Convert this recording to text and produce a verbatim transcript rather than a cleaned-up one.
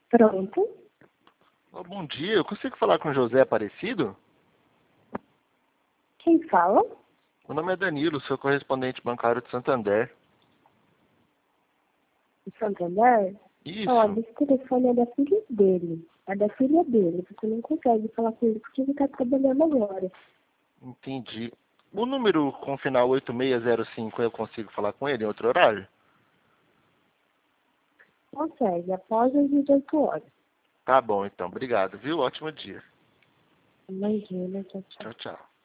Pronto. Oh, bom dia, eu consigo falar com o José Aparecido? Quem fala? Meu nome é Danilo, sou correspondente bancário de Santander. O Santander? Isso, Olha, esse telefone é da filha dele. É da filha dele. Você não consegue falar com ele porque ele está trabalhando agora. entendi. O número com final oito seis zero cinco, eu consigo falar com ele em outro horário? Consegue, após as dezoito horas. Tá bom, então. Obrigado, viu? Ótimo dia. Imagina, tchau, tchau. Tchau, tchau.